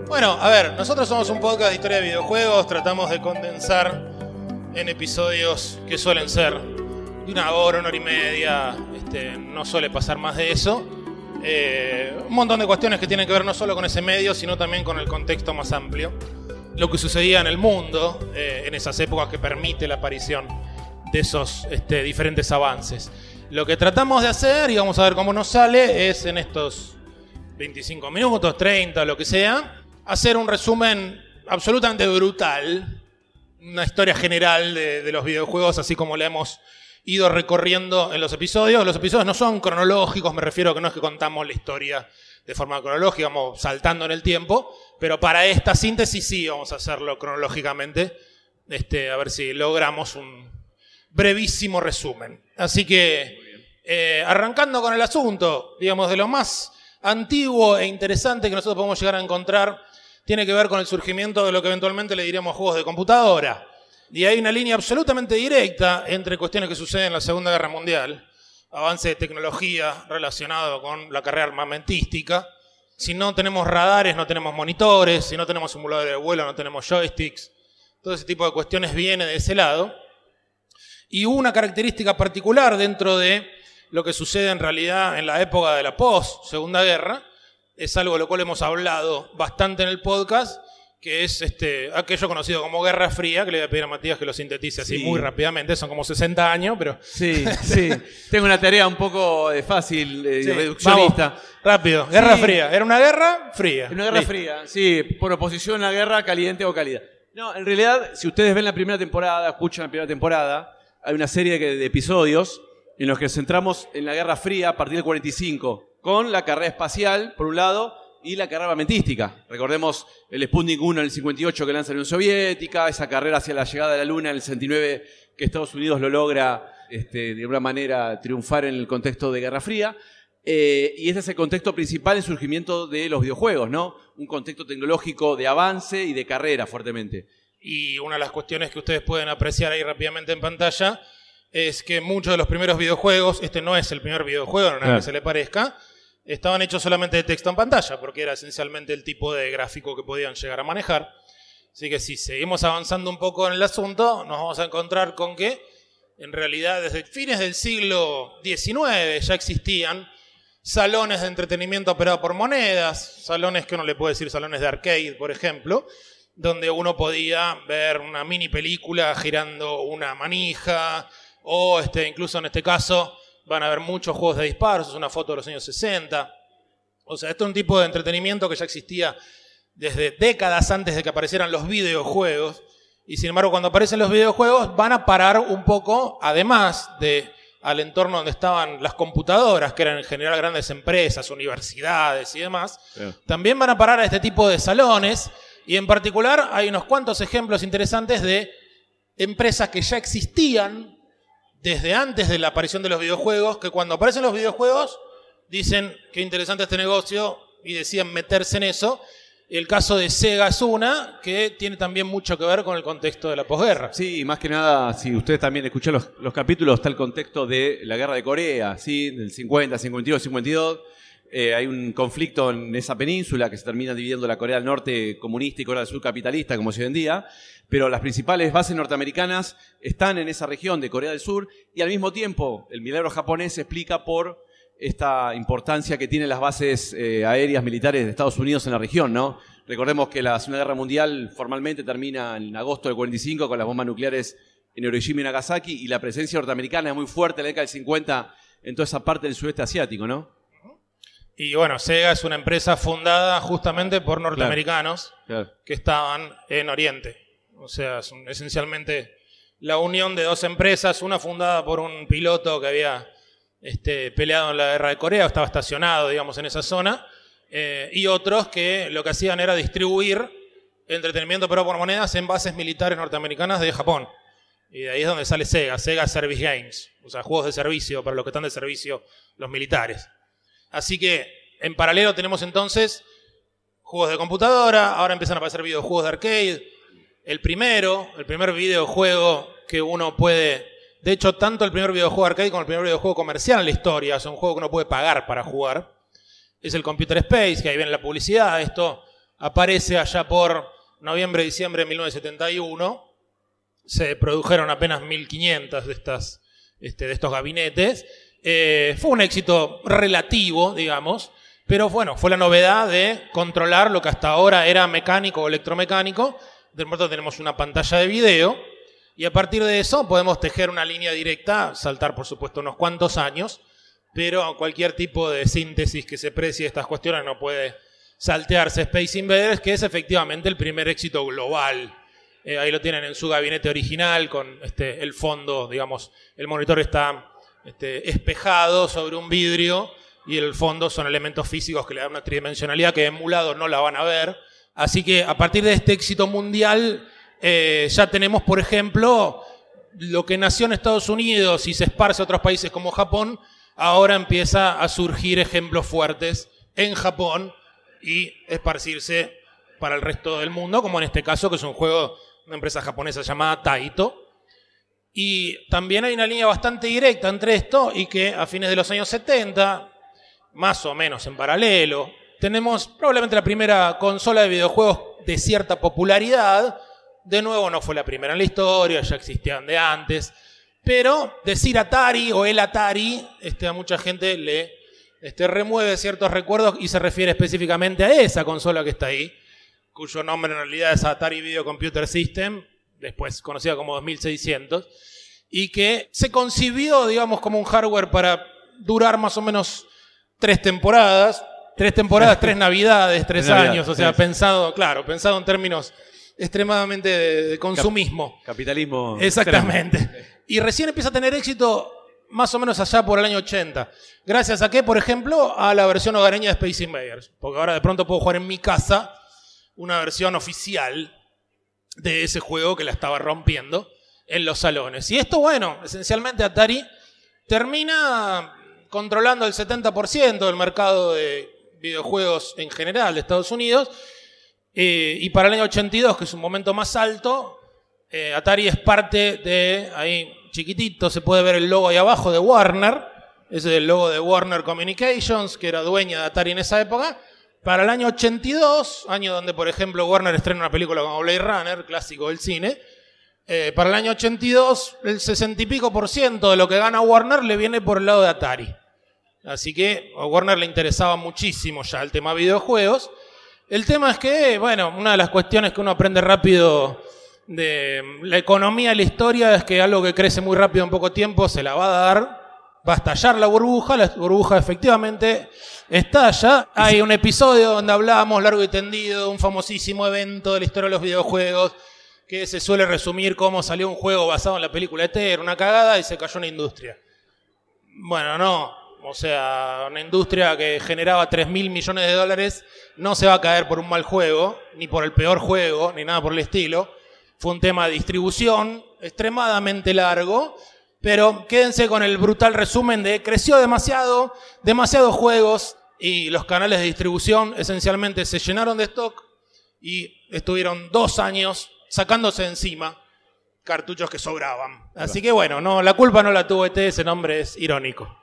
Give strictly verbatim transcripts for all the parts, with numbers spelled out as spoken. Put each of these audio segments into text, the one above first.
Bueno, a ver, nosotros somos un podcast de historia de videojuegos, tratamos de condensar en episodios que suelen ser de una hora, una hora y media, este, no suele pasar más de eso. Eh, un montón de cuestiones que tienen que ver no solo con ese medio, sino también con el contexto más amplio. Lo que sucedía en el mundo eh, en esas épocas que permite la aparición de esos este, diferentes avances. Lo que tratamos de hacer, y vamos a ver cómo nos sale, es en estos veinticinco minutos, treinta, lo que sea, hacer un resumen absolutamente brutal, una historia general de, de los videojuegos, así como la hemos ido recorriendo en los episodios. Los episodios no son cronológicos, me refiero a que no es que contamos la historia de forma cronológica, vamos saltando en el tiempo, pero para esta síntesis sí vamos a hacerlo cronológicamente, este, a ver si logramos un brevísimo resumen. Así que, eh, arrancando con el asunto, digamos, de lo más antiguo e interesante que nosotros podemos llegar a encontrar, tiene que ver con el surgimiento de lo que eventualmente le diremos juegos de computadora. Y hay una línea absolutamente directa entre cuestiones que suceden en la Segunda Guerra Mundial, avance de tecnología relacionado con la carrera armamentística. Si no tenemos radares, no tenemos monitores, si no tenemos simuladores de vuelo, no tenemos joysticks. Todo ese tipo de cuestiones viene de ese lado. Y una característica particular dentro de lo que sucede en realidad en la época de la post-Segunda Guerra, es algo de lo cual hemos hablado bastante en el podcast, que es este, aquello conocido como Guerra Fría, que le voy a pedir a Matías que lo sintetice así sí. muy rápidamente, son como sesenta años, pero... Sí, sí, tengo una tarea un poco fácil, eh, sí. reduccionista. Vamos, rápido, Guerra sí. Fría, era una guerra fría. Una guerra Listo. fría, sí, por oposición a la guerra caliente o cálida. No, en realidad, si ustedes ven la primera temporada, escuchan la primera temporada, hay una serie de episodios en los que nos centramos en la Guerra Fría a partir del cuarenta y cinco, con la carrera espacial, por un lado, y la carrera armamentística. Recordemos el Sputnik uno en el cincuenta y ocho que lanza la Unión Soviética, esa carrera hacia la llegada de la Luna en el sesenta y nueve que Estados Unidos lo logra este, de una manera triunfar en el contexto de Guerra Fría. Eh, y este es el contexto principal del surgimiento de los videojuegos, ¿no? Un contexto tecnológico de avance y de carrera fuertemente. Y una de las cuestiones que ustedes pueden apreciar ahí rápidamente en pantalla es que muchos de los primeros videojuegos, este no es el primer videojuego, no nada que se le parezca, estaban hechos solamente de texto en pantalla, porque era esencialmente el tipo de gráfico que podían llegar a manejar. Así que si seguimos avanzando un poco en el asunto, nos vamos a encontrar con que, en realidad, desde fines del siglo diecinueve ya existían salones de entretenimiento operados por monedas, salones que uno le puede decir salones de arcade, por ejemplo, donde uno podía ver una mini película girando una manija, o este, incluso en este caso van a haber muchos juegos de disparos, es una foto de los años sesenta. O sea, esto es un tipo de entretenimiento que ya existía desde décadas antes de que aparecieran los videojuegos, y sin embargo cuando aparecen los videojuegos van a parar un poco, además de al entorno donde estaban las computadoras, que eran en general grandes empresas, universidades y demás, sí. También van a parar a este tipo de salones, y en particular hay unos cuantos ejemplos interesantes de empresas que ya existían desde antes de la aparición de los videojuegos, que cuando aparecen los videojuegos dicen qué interesante este negocio y deciden meterse en eso. El caso de Sega es una que tiene también mucho que ver con el contexto de la posguerra. Sí, más que nada, si ustedes también escuchan los, los capítulos, está el contexto de la guerra de Corea, ¿sí? Del cincuenta, cincuenta y uno, cincuenta y dos. Eh, hay un conflicto en esa península que se termina dividiendo la Corea del Norte comunista y Corea del Sur capitalista, como es hoy en día. Pero las principales bases norteamericanas están en esa región de Corea del Sur, y al mismo tiempo el milagro japonés se explica por esta importancia que tienen las bases eh, aéreas militares de Estados Unidos en la región, ¿no? Recordemos que la Segunda Guerra Mundial formalmente termina en agosto del cuarenta y cinco con las bombas nucleares en Hiroshima y Nagasaki, y la presencia norteamericana es muy fuerte en la década del cincuenta en toda esa parte del sudeste asiático, ¿no? Y bueno, Sega es una empresa fundada justamente por norteamericanos, claro, claro, que estaban en Oriente. O sea, es un, esencialmente la unión de dos empresas, una fundada por un piloto que había este, peleado en la guerra de Corea, estaba estacionado, digamos, en esa zona, eh, y otros que lo que hacían era distribuir entretenimiento pero por monedas en bases militares norteamericanas de Japón. Y de ahí es donde sale Sega, Sega Service Games, o sea, juegos de servicio para los que están de servicio los militares. Así que, en paralelo tenemos entonces juegos de computadora, ahora empiezan a aparecer videojuegos de arcade. El primero, el primer videojuego que uno puede... De hecho, tanto el primer videojuego arcade como el primer videojuego comercial en la historia, o sea, un juego que uno puede pagar para jugar, es el Computer Space, que ahí viene la publicidad. Esto aparece allá por noviembre, diciembre de mil novecientos setenta y uno. Se produjeron apenas mil quinientos de, estas, este, de estos gabinetes. Eh, fue un éxito relativo, digamos, pero bueno, fue la novedad de controlar lo que hasta ahora era mecánico o electromecánico. De momento tenemos una pantalla de video y a partir de eso podemos tejer una línea directa, saltar por supuesto unos cuantos años, pero cualquier tipo de síntesis que se precie de estas cuestiones no puede saltearse Space Invaders, que es efectivamente el primer éxito global. Eh, ahí lo tienen en su gabinete original con este, el fondo, digamos, el monitor está este, espejado sobre un vidrio y el fondo son elementos físicos que le dan una tridimensionalidad que emulado no la van a ver. Así que a partir de este éxito mundial eh, ya tenemos, por ejemplo, lo que nació en Estados Unidos y se esparce a otros países como Japón, ahora empieza a surgir ejemplos fuertes en Japón y esparcirse para el resto del mundo, como en este caso, que es un juego de una empresa japonesa llamada Taito. Y también hay una línea bastante directa entre esto y que a fines de los años setenta, más o menos en paralelo, tenemos probablemente la primera consola de videojuegos de cierta popularidad. De nuevo, no fue la primera en la historia, ya existían de antes. Pero decir Atari o el Atari, este, a mucha gente le este, remueve ciertos recuerdos y se refiere específicamente a esa consola que está ahí, cuyo nombre en realidad es Atari Video Computer System, después conocida como dos mil seiscientos, y que se concibió, digamos, como un hardware para durar más o menos tres temporadas, tres temporadas, tres navidades, tres Navidad, años, o sea, sí. pensado, claro, pensado en términos extremadamente de, de consumismo. Cap- capitalismo. Exactamente. Extremo. Y recién empieza a tener éxito más o menos allá por el año ochenta. Gracias a qué, por ejemplo, a la versión hogareña de Space Invaders. Porque ahora de pronto puedo jugar en mi casa una versión oficial de ese juego que la estaba rompiendo en los salones. Y esto, bueno, esencialmente Atari termina controlando el setenta por ciento del mercado de videojuegos en general de Estados Unidos. Eh, y para el año ochenta y dos, que es un momento más alto, eh, Atari es parte de, ahí chiquitito se puede ver el logo ahí abajo de Warner. Ese es el logo de Warner Communications, que era dueña de Atari en esa época. Para el año ochenta y dos, año donde, por ejemplo, Warner estrena una película como Blade Runner, clásico del cine, eh, para el año ochenta y dos, el sesenta y pico por ciento de lo que gana Warner le viene por el lado de Atari. Así que a Warner le interesaba muchísimo ya el tema videojuegos. El tema es que, bueno, una de las cuestiones que uno aprende rápido de la economía y la historia es que algo que crece muy rápido en poco tiempo se la va a dar. Va a estallar la burbuja, la burbuja efectivamente estalla. Hay un episodio donde hablábamos largo y tendido de un famosísimo evento de la historia de los videojuegos que se suele resumir como salió un juego basado en la película E T, era una cagada y se cayó una industria. Bueno, no. O sea, una industria que generaba tres mil millones de dólares no se va a caer por un mal juego, ni por el peor juego, ni nada por el estilo. Fue un tema de distribución extremadamente largo. Pero quédense con el brutal resumen de creció demasiado, demasiados juegos y los canales de distribución esencialmente se llenaron de stock y estuvieron dos años sacándose encima cartuchos que sobraban. Así que bueno, no, la culpa no la tuvo E T, ese nombre es irónico.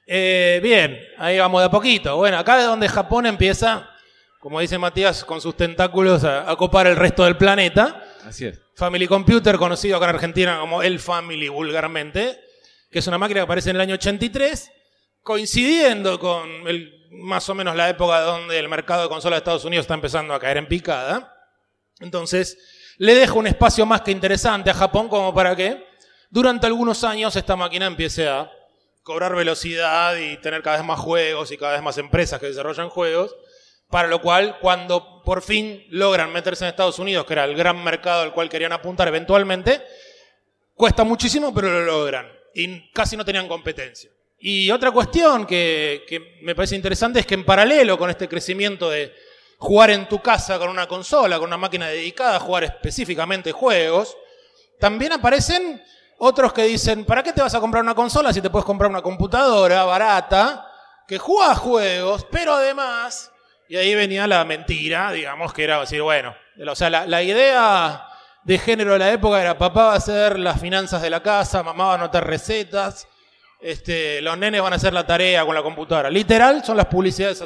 Eh, bien, ahí vamos de a poquito. Bueno, acá es donde Japón empieza, como dice Matías, con sus tentáculos a, a copar el resto del planeta. Así es. Family Computer, conocido acá en Argentina como el Family vulgarmente, que es una máquina que aparece en el año ochenta y tres, coincidiendo con el, más o menos la época donde el mercado de consolas de Estados Unidos está empezando a caer en picada. Entonces, le deja un espacio más que interesante a Japón como para que durante algunos años esta máquina empiece a cobrar velocidad y tener cada vez más juegos y cada vez más empresas que desarrollan juegos. Para lo cual, cuando por fin logran meterse en Estados Unidos, que era el gran mercado al cual querían apuntar eventualmente, cuesta muchísimo, pero lo logran. Y casi no tenían competencia. Y otra cuestión que, que me parece interesante es que en paralelo con este crecimiento de jugar en tu casa con una consola, con una máquina dedicada a jugar específicamente juegos, también aparecen otros que dicen, ¿para qué te vas a comprar una consola si te puedes comprar una computadora barata que juega juegos, pero además... Y ahí venía la mentira, digamos, que era decir, bueno, o sea, la, la idea de género de la época era papá va a hacer las finanzas de la casa, mamá va a anotar recetas, este, los nenes van a hacer la tarea con la computadora. Literal, son las publicidades así.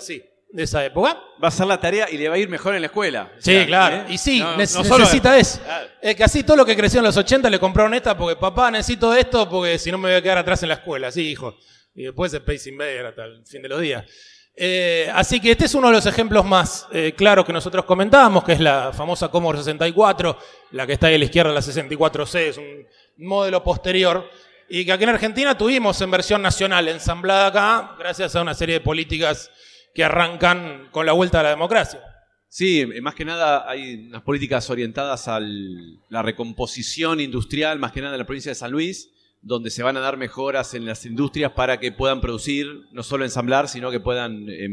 de esa época. Va a hacer la tarea y le va a ir mejor en la escuela. Sí, o sea, claro. ¿eh? Y sí, no, neces- no solo- necesita eso. Claro. Es que así todo lo que creció en los ochenta le compraron esta porque papá, necesito esto porque si no me voy a quedar atrás en la escuela. Sí, hijo. Y después Space Invader hasta el fin de los días. Eh, así que este es uno de los ejemplos más eh, claros que nosotros comentábamos, que es la famosa Commodore sesenta y cuatro, la que está ahí a la izquierda, la sesenta y cuatro C, es un modelo posterior, y que aquí en Argentina tuvimos en versión nacional, ensamblada acá, gracias a una serie de políticas que arrancan con la vuelta a la democracia. Sí, más que nada hay unas políticas orientadas a la recomposición industrial, más que nada en la provincia de San Luis, donde se van a dar mejoras en las industrias para que puedan producir, no solo ensamblar, sino que puedan eh,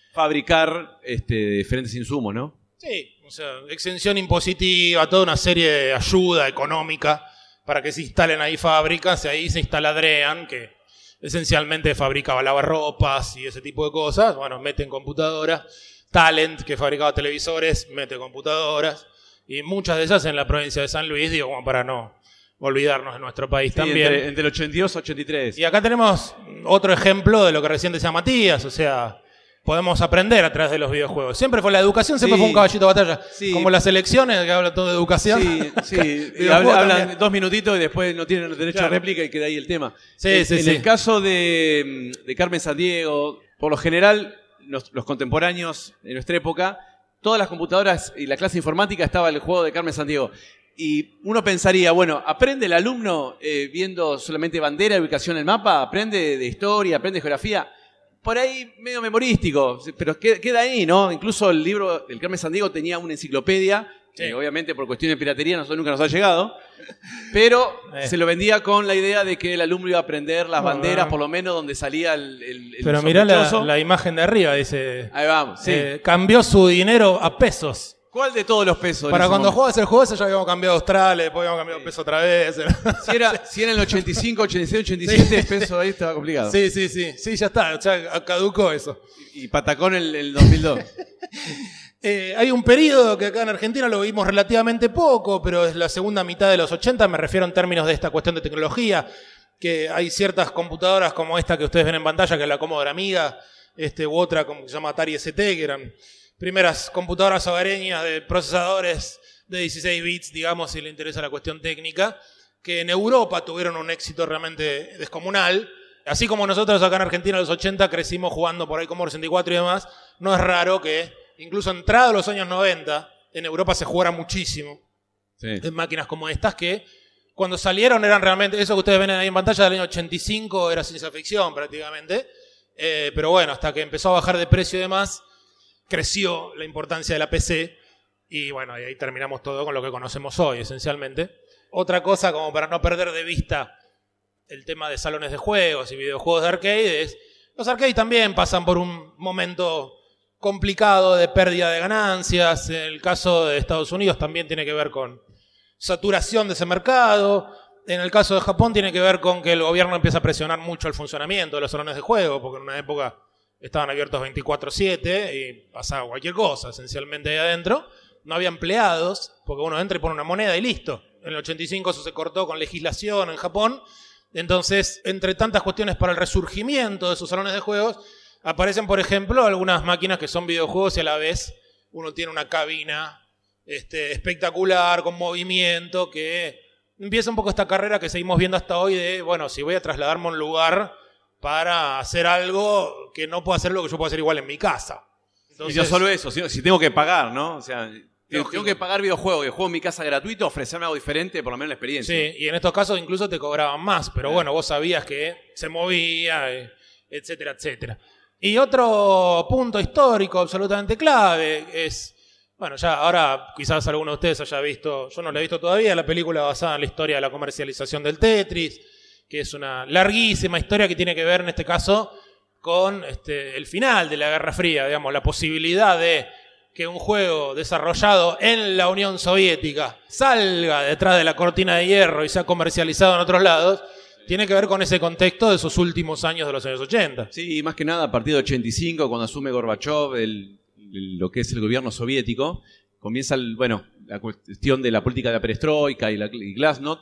fabricar este, diferentes insumos, ¿no? Sí, o sea, exención impositiva, toda una serie de ayuda económica para que se instalen ahí fábricas, y ahí se instala Drean, que esencialmente fabricaba lavarropas y ese tipo de cosas. Bueno, meten computadoras. Talent, que fabricaba televisores, mete computadoras. Y muchas de esas en la provincia de San Luis, digo, como para no olvidarnos de nuestro país Sí, también. Entre, entre el ochenta y dos y ochenta y tres. Y acá tenemos otro ejemplo de lo que recién decía Matías, o sea, podemos aprender a través de los videojuegos. Siempre fue la educación, siempre Sí. fue un caballito de batalla. Sí. Como las elecciones, que habla todo de educación. Sí, sí. Y Videojuegos hablan, hablan también. dos minutitos y después no tienen derecho Claro. a réplica y queda ahí el tema. Sí, en, sí, en sí. el caso de, de Carmen Sandiego, por lo general, los, los contemporáneos de nuestra época, todas las computadoras y la clase informática estaba el juego de Carmen Sandiego. Y uno pensaría, bueno, ¿aprende el alumno eh, viendo solamente bandera y ubicación en el mapa? ¿Aprende de historia? ¿Aprende de geografía? Por ahí medio memorístico, pero queda, queda ahí, ¿no? Incluso el libro del Carmen Sandiego tenía una enciclopedia, Sí. que obviamente por cuestiones de piratería nosotros nunca nos ha llegado, pero Eh. se lo vendía con la idea de que el alumno iba a aprender las Bueno, banderas, bueno. por lo menos donde salía el, el, el Pero mirá la, sospechoso. la imagen de arriba, dice. Ahí vamos, sí. eh, cambió su dinero a pesos. ¿Cuál de todos los pesos? en Para ese cuando momento? jugabas el juego ese ya habíamos cambiado Australia, después habíamos cambiado peso otra vez. Si era, si era en el ochenta y cinco, ochenta y seis, ochenta y siete, pesos ahí estaba complicado. Sí, sí, sí. Sí, ya está. Ya caducó eso. Y Patacón el, el dos mil dos. Eh, hay un periodo que acá en Argentina lo vimos relativamente poco, pero es la segunda mitad de los ochenta, me refiero en términos de esta cuestión de tecnología, que hay ciertas computadoras como esta que ustedes ven en pantalla, que es la Commodore Amiga, este, u otra como que se llama Atari S T, que eran primeras computadoras hogareñas de procesadores de dieciséis bits, digamos, si le interesa la cuestión técnica, que en Europa tuvieron un éxito realmente descomunal. Así como nosotros acá en Argentina en los ochenta crecimos jugando por ahí Commodore sesenta y cuatro y demás, no es raro que incluso entrados los años noventa, en Europa se jugara muchísimo Sí. en máquinas como estas que cuando salieron eran realmente, eso que ustedes ven ahí en pantalla del año ochenta y cinco era ciencia ficción prácticamente, eh, pero bueno, hasta que empezó a bajar de precio y demás, creció la importancia de la P C y bueno, y ahí terminamos todo con lo que conocemos hoy esencialmente. Otra cosa como para no perder de vista el tema de salones de juegos y videojuegos de arcade es, los arcades también pasan por un momento complicado de pérdida de ganancias. En el caso de Estados Unidos también tiene que ver con saturación de ese mercado. En el caso de Japón tiene que ver con que el gobierno empieza a presionar mucho el funcionamiento de los salones de juego, porque en una época estaban abiertos veinticuatro siete y pasaba cualquier cosa esencialmente ahí adentro. No había empleados, porque uno entra y pone una moneda y listo. En el ochenta y cinco eso se cortó con legislación en Japón. Entonces, entre tantas cuestiones para el resurgimiento de esos salones de juegos, aparecen, por ejemplo, algunas máquinas que son videojuegos y a la vez uno tiene una cabina este, espectacular, con movimiento, que empieza un poco esta carrera que seguimos viendo hasta hoy de, bueno, si voy a trasladarme a un lugar para hacer algo que no puedo hacer lo que yo puedo hacer igual en mi casa. Entonces, y no solo eso, si, si tengo que pagar, ¿no? O sea, tengo, Lógico. tengo que pagar videojuegos, que juego en mi casa gratuito, ofrecerme algo diferente, por lo menos la experiencia. sí, y en estos casos incluso te cobraban más, pero bueno, vos sabías que se movía, eh, etcétera, etcétera. Y otro punto histórico absolutamente clave es, bueno, ya ahora quizás alguno de ustedes haya visto, yo no la he visto todavía, la película basada en la historia de la comercialización del Tetris, que es una larguísima historia que tiene que ver en este caso con este, el final de la Guerra Fría, digamos, la posibilidad de que un juego desarrollado en la Unión Soviética salga detrás de la cortina de hierro y sea comercializado en otros lados, tiene que ver con ese contexto de esos últimos años de los años ochenta. Sí, más que nada a partir de ochenta y cinco, cuando asume Gorbachov el, el- lo que es el gobierno soviético, comienza el, bueno, la cuestión de la política de la perestroika y la y glasnost,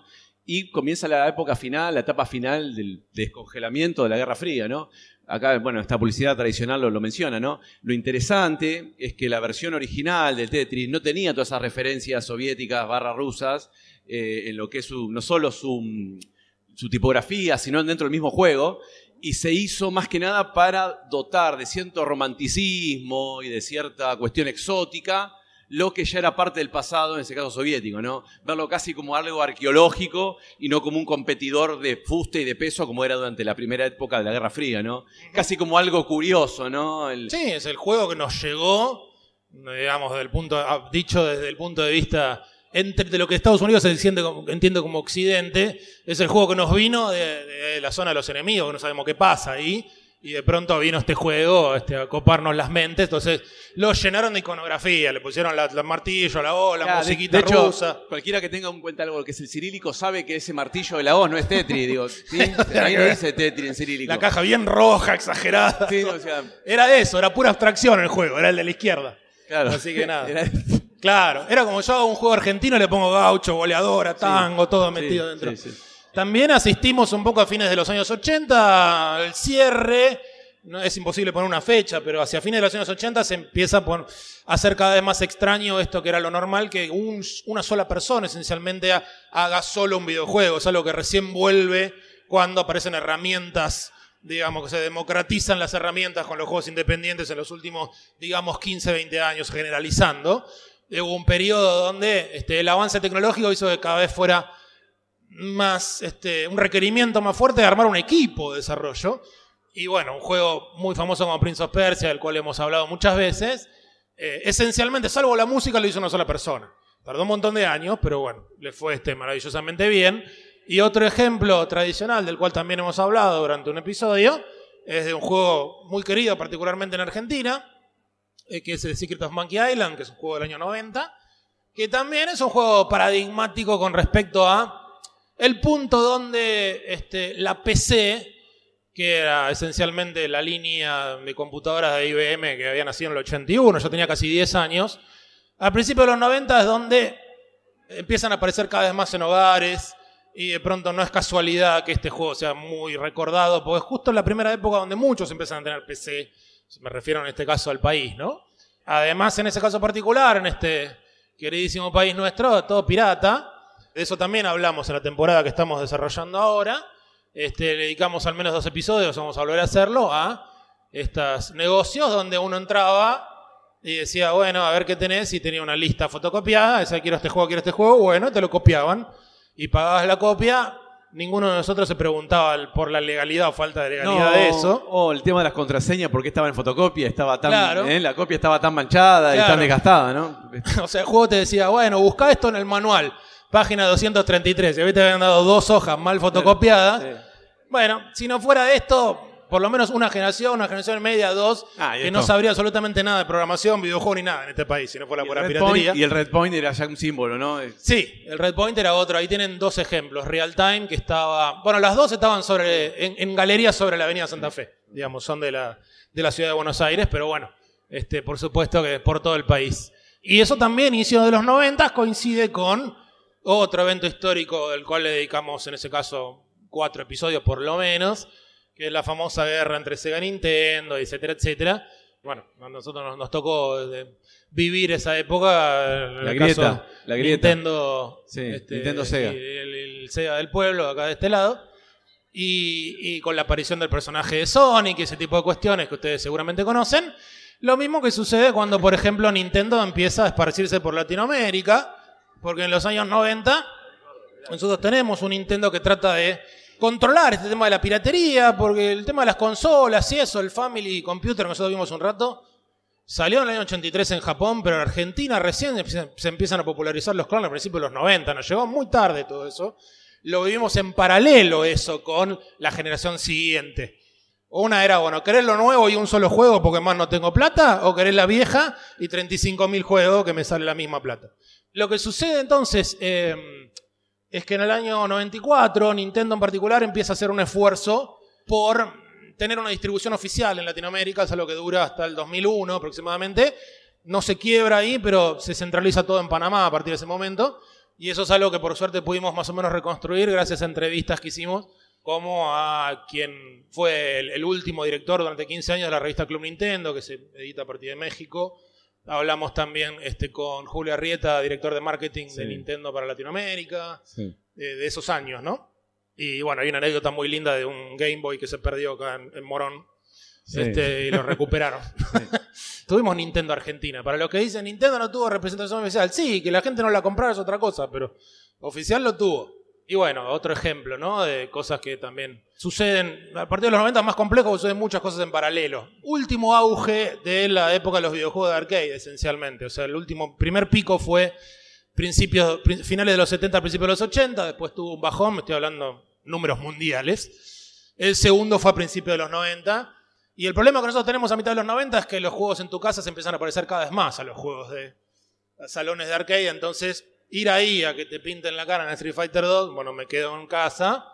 y comienza la época final, la etapa final del descongelamiento de la Guerra Fría, ¿no? Acá, bueno, esta publicidad tradicional lo, lo menciona, ¿no? Lo interesante es que la versión original del Tetris no tenía todas esas referencias soviéticas barra rusas eh, en lo que es su, no solo su, su tipografía, sino dentro del mismo juego, y se hizo más que nada para dotar de cierto romanticismo y de cierta cuestión exótica lo que ya era parte del pasado, en ese caso soviético, ¿no? Verlo casi como algo arqueológico y no como un competidor de fuste y de peso como era durante la primera época de la Guerra Fría, ¿no? Casi como algo curioso, ¿no? El... Sí, es el juego que nos llegó, digamos, desde el punto, dicho desde el punto de vista entre de lo que Estados Unidos se entiende como, entiende como Occidente, es el juego que nos vino de, de la zona de los enemigos, que no sabemos qué pasa ahí. Y de pronto vino este juego este, a coparnos las mentes. Entonces lo llenaron de iconografía. Le pusieron la, la martillo, la O, la claro, musiquita de, de hecho, rusa. Cualquiera que tenga en cuenta algo que es el cirílico sabe que ese martillo de la O no es Tetris. Digo, ¿sí? Ahí no dice Tetris en cirílico. La caja bien roja, exagerada. Sí, o sea, era eso, era pura abstracción el juego. Era el de la izquierda. Claro. Así que nada. Era... Claro, era como yo hago un juego argentino y le pongo gaucho, goleadora, tango, sí, todo metido sí, dentro. Sí, sí. También asistimos un poco a fines de los años ochenta al cierre. No es imposible poner una fecha, pero hacia fines de los años ochenta se empieza a, poner, a hacer cada vez más extraño esto que era lo normal, que un, una sola persona esencialmente ha, haga solo un videojuego. Es algo que recién vuelve cuando aparecen herramientas, digamos, que se democratizan las herramientas con los juegos independientes en los últimos, digamos, quince, veinte años, generalizando. Hubo un periodo donde este, el avance tecnológico hizo que cada vez fuera más, este, un requerimiento más fuerte de armar un equipo de desarrollo. Y bueno, un juego muy famoso como Prince of Persia, del cual hemos hablado muchas veces, eh, esencialmente, salvo la música, lo hizo una sola persona. Tardó un montón de años, pero bueno, le fue este maravillosamente bien. Y otro ejemplo tradicional, del cual también hemos hablado durante un episodio, es de un juego muy querido, particularmente en Argentina, eh, que es el Secret of Monkey Island, que es un juego del año noventa, que también es un juego paradigmático con respecto a el punto donde este, la P C... que era esencialmente la línea de computadoras de I B M que había nacido en el ochenta y uno, yo tenía casi diez años, al principio de los noventa es donde empiezan a aparecer cada vez más en hogares y de pronto no es casualidad que este juego sea muy recordado, porque es justo en la primera época donde muchos empiezan a tener P C, me refiero en este caso al país, ¿no? Además, en ese caso particular, en este queridísimo país nuestro, todo pirata, de eso también hablamos en la temporada que estamos desarrollando ahora. Este, le dedicamos al menos dos episodios, vamos a volver a hacerlo, a estos negocios donde uno entraba y decía, bueno, a ver qué tenés, y tenía una lista fotocopiada, decía, quiero este juego, quiero este juego, bueno, te lo copiaban y pagabas la copia. Ninguno de nosotros se preguntaba por la legalidad o falta de legalidad no, de eso. O el tema de las contraseñas, porque estaba en fotocopia, estaba tan, claro. ¿eh? La copia estaba tan manchada claro. y tan desgastada, ¿no? O sea, el juego te decía, bueno, buscá esto en el manual, página doscientos treinta y tres, y ahorita te habían dado dos hojas mal fotocopiadas. Sí. Bueno, si no fuera de esto, por lo menos una generación, una generación media, dos, ah, que no sabría absolutamente nada de programación, videojuego ni nada en este país, si no fuera por la piratería. Point, y el Red Point era ya un símbolo, ¿no? Sí, el Red Point era otro. Ahí tienen dos ejemplos. Real Time, que estaba... Bueno, las dos estaban sobre en, en galerías sobre la avenida Santa Fe. Digamos, son de la, de la ciudad de Buenos Aires, pero bueno, este, por supuesto que por todo el país. Y eso también, inicio de los noventas, coincide con otro evento histórico del cual le dedicamos, en ese caso, cuatro episodios por lo menos, que es la famosa guerra entre Sega y Nintendo, etcétera, etcétera. Bueno, a nosotros nos, nos tocó de, vivir esa época. En la el grieta, caso, la grieta. Nintendo, sí, este, Nintendo Sega. El, el, el Sega del pueblo, acá de este lado. Y, y con la aparición del personaje de Sonic y ese tipo de cuestiones que ustedes seguramente conocen. Lo mismo que sucede cuando, por ejemplo, Nintendo empieza a esparcirse por Latinoamérica, porque en los años noventa nosotros tenemos un Nintendo que trata de controlar este tema de la piratería, porque el tema de las consolas y eso, el Family Computer que nosotros vimos un rato, salió en el año ochenta y tres en Japón, pero en Argentina recién se empiezan a popularizar los clones a principios de los noventa, nos llegó muy tarde todo eso. Lo vivimos en paralelo eso con la generación siguiente. Una era, bueno, ¿querés lo nuevo y un solo juego porque más no tengo plata? ¿O querés la vieja y treinta y cinco mil juegos que me sale la misma plata? Lo que sucede entonces eh, es que en el año noventa y cuatro, Nintendo en particular empieza a hacer un esfuerzo por tener una distribución oficial en Latinoamérica, es algo que dura hasta el dos mil uno aproximadamente. No se quiebra ahí, pero se centraliza todo en Panamá a partir de ese momento. Y eso es algo que por suerte pudimos más o menos reconstruir gracias a entrevistas que hicimos, como a quien fue el, el último director durante quince años de la revista Club Nintendo, que se edita a partir de México. Hablamos también este, con Julio Arrieta, director de marketing sí. de Nintendo para Latinoamérica, sí. de, de esos años, ¿no? Y bueno, hay una anécdota muy linda de un Game Boy que se perdió acá en, en Morón. Sí. Este, y lo recuperaron. Sí. Tuvimos Nintendo Argentina. Para los que dicen Nintendo no tuvo representación oficial, sí, que la gente no la comprara es otra cosa, pero oficial lo tuvo. Y bueno, otro ejemplo, ¿no? De cosas que también suceden a partir de los noventa, más complejo, suceden muchas cosas en paralelo. Último auge de la época de los videojuegos de arcade, esencialmente. O sea, el último primer pico fue principios, finales de los setenta, principios de los ochenta, después tuvo un bajón, me estoy hablando números mundiales. El segundo fue a principios de los noventa. Y el problema que nosotros tenemos a mitad de los noventa es que los juegos en tu casa se empiezan a parecer cada vez más a los juegos de salones de arcade. Entonces, ir ahí a que te pinten la cara en Street Fighter dos, bueno, me quedo en casa.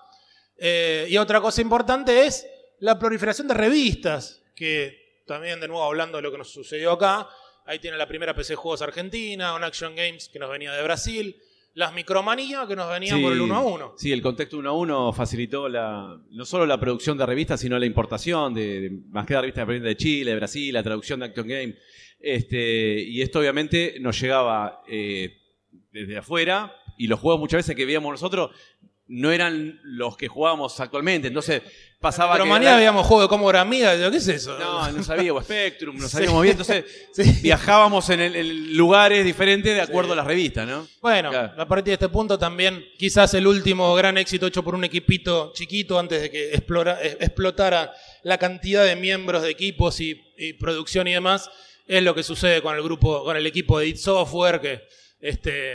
Eh, y otra cosa importante es la proliferación de revistas, que también, de nuevo, hablando de lo que nos sucedió acá, ahí tiene la primera P C Juegos Argentina, un Action Games que nos venía de Brasil, las Micromanía que nos venían sí, por el uno a uno. Sí, el contexto uno a uno facilitó la, no solo la producción de revistas, sino la importación de, de más que de revistas de Chile, de Brasil, la traducción de Action Game. Este, y esto obviamente nos llegaba eh, desde afuera, y los juegos muchas veces que veíamos nosotros no eran los que jugábamos actualmente. Entonces pasaba Pero que... mañana veíamos juego de Commodore Amiga, ¿qué es eso? No, no sabíamos Spectrum, no sabíamos sí. bien. Entonces sí. viajábamos en, el, en lugares diferentes de acuerdo sí. a las revistas, ¿no? Bueno, claro. A partir de este punto también quizás el último gran éxito hecho por un equipito chiquito antes de que explora, explotara la cantidad de miembros de equipos y, y producción y demás, es lo que sucede con el grupo, con el equipo de id Software, que este,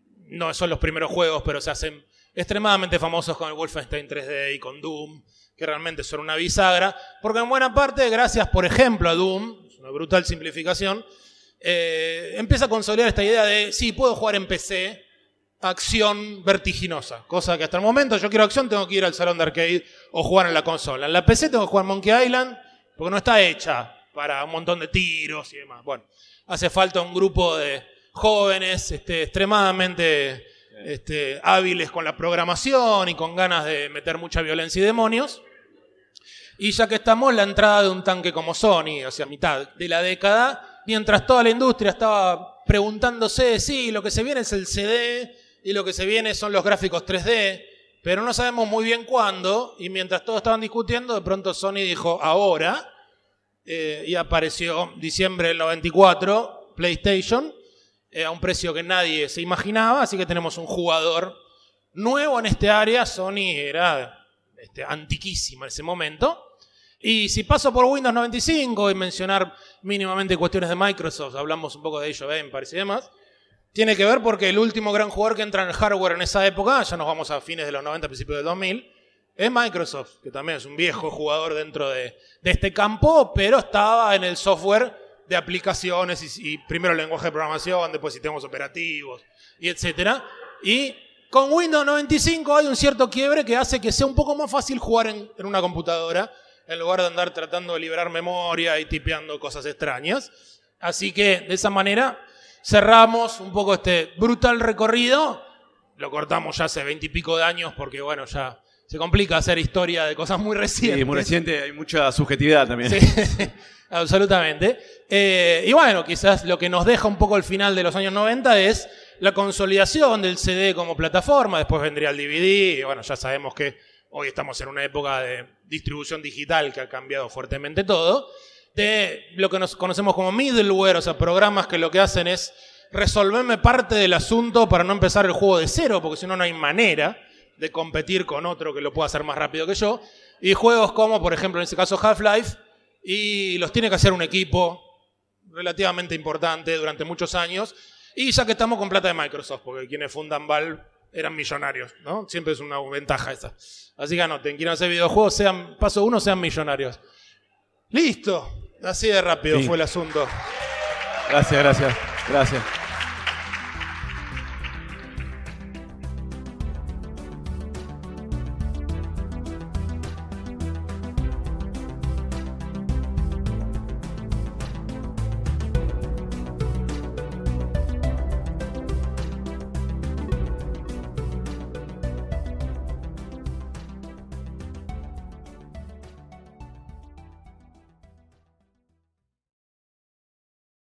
no son los primeros juegos, pero se hacen extremadamente famosos con el Wolfenstein tres D y con Doom, que realmente son una bisagra, porque en buena parte, gracias por ejemplo a Doom, es una brutal simplificación, eh, empieza a consolidar esta idea de, sí, puedo jugar en P C, acción vertiginosa, cosa que hasta el momento yo quiero acción, tengo que ir al salón de arcade o jugar en la consola. En la P C tengo que jugar Monkey Island, porque no está hecha para un montón de tiros y demás. Bueno, hace falta un grupo de jóvenes este, extremadamente... Este, hábiles con la programación y con ganas de meter mucha violencia y demonios. Y ya que estamos, la entrada de un tanque como Sony, o sea, mitad de la década, mientras toda la industria estaba preguntándose, sí, lo que se viene es el C D y lo que se viene son los gráficos tres D, pero no sabemos muy bien cuándo, y mientras todos estaban discutiendo, de pronto Sony dijo, ahora, eh, y apareció diciembre del noventa y cuatro, PlayStation, a un precio que nadie se imaginaba, así que tenemos un jugador nuevo en este área. Sony era este, antiquísima en ese momento. Y si paso por Windows noventa y cinco y mencionar mínimamente cuestiones de Microsoft, hablamos un poco de Age of Empires y demás, tiene que ver porque el último gran jugador que entra en el hardware en esa época, ya nos vamos a fines de los noventa, principios del dos mil, es Microsoft, que también es un viejo jugador dentro de, de este campo, pero estaba en el software de aplicaciones y, y primero el lenguaje de programación, después sistemas operativos y etcétera. Y con Windows noventa y cinco hay un cierto quiebre que hace que sea un poco más fácil jugar en, en una computadora en lugar de andar tratando de liberar memoria y tipeando cosas extrañas. Así que de esa manera cerramos un poco este brutal recorrido. Lo cortamos ya hace veintipico de años porque bueno, ya se complica hacer historia de cosas muy recientes. Sí, muy reciente, hay mucha subjetividad también. Sí, absolutamente. Eh, y bueno, quizás lo que nos deja un poco el final de los años noventa es la consolidación del C D como plataforma, después vendría el D V D, y bueno, ya sabemos que hoy estamos en una época de distribución digital que ha cambiado fuertemente todo, de lo que nos conocemos como middleware, o sea, programas que lo que hacen es resolverme parte del asunto para no empezar el juego de cero, porque si no, no hay manera de competir con otro que lo pueda hacer más rápido que yo, y juegos como, por ejemplo, en este caso Half-Life, y los tiene que hacer un equipo relativamente importante durante muchos años, y ya que estamos con plata de Microsoft, porque quienes fundan Valve eran millonarios, ¿no? Siempre es una ventaja esa. Así que anoten, quieren hacer videojuegos, sean, paso uno, sean millonarios. Listo, así de rápido sí. Fue el asunto. Gracias, gracias, gracias.